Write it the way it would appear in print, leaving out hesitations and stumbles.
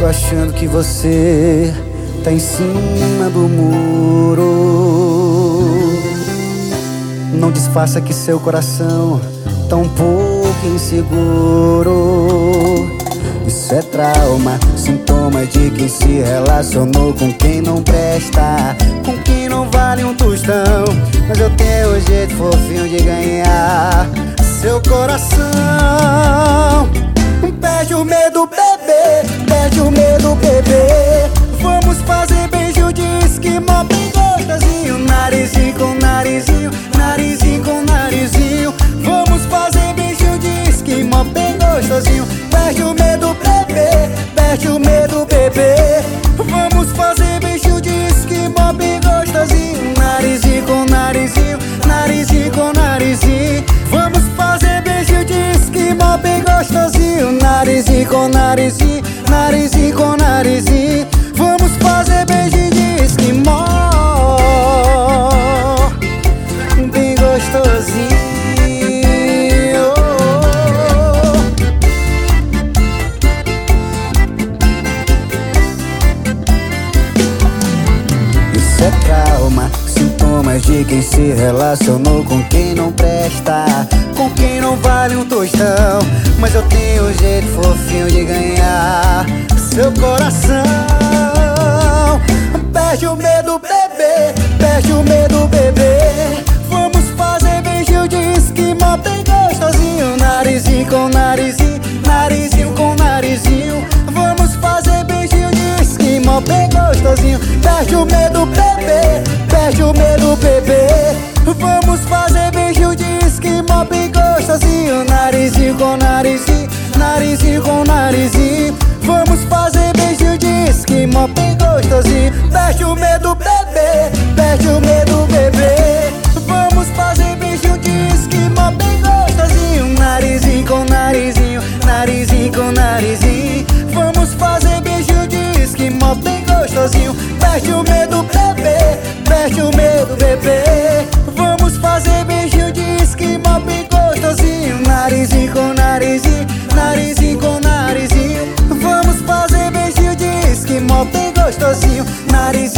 Tô achando que você tá em cima do muro. Não disfarça que seu coração tá um pouco inseguro. Isso é trauma, sintoma de quem se relacionou com quem não presta, com quem não vale um tostão. Mas eu tenho o jeito fofinho de ganhar seu coração. Perde o medo, bebê, perde o medo, bebê. Vamos fazer beijo de esquimó bem gostosinho. Narizinho com narizinho, narizinho com narizinho. Vamos fazer beijo de esquimó bem gostosinho. Perde o medo, bebê, perde o medo, bebê. Vamos fazer beijo de esquimó bem gostosinho. Narizinho com narizinho, narizinho com narizinho. Vamos fazer beijo de esquimó bem gostosinho. Narizinho com narizinho, narizinho com narizinho. Vamos fazer beijo de esquimó bem gostosinho. Isso é trauma, sintomas de quem se relacionou com quem não presta, com quem não vale um tostão. Mas eu tenho um jeito fofinho de ganhar seu coração. Perde o medo, bebê, perde o medo, bebê. Vamos fazer beijo de esquimó bem gostosinho. Narizinho com narizinho, narizinho com narizinho. Vamos fazer beijo de esquimó bem gostosinho. Perde o medo, bebê, perde o medo, bebê. Vamos fazer beijo de esquimó bem gostosinho. Narizinho com narizinho, narizinho com narizinho. Vamos fazer beijo de esquimó bem gostosinho. Perde o medo, bebê, perde o medo, bebê. Vamos fazer beijo de esquimó bem gostosinho. Narizinho com narizinho, narizinho com narizinho. Vamos fazer beijo de esquimó bem gostosinho. Perde o medo, bebê, perde o medo, bebê. Vamos fazer beijo de esquimó bem gostosinho. Narizinho com narizinho, narizinho com narizinho. Vamos fazer beijo de esquimó bem gostosinho. Narizinho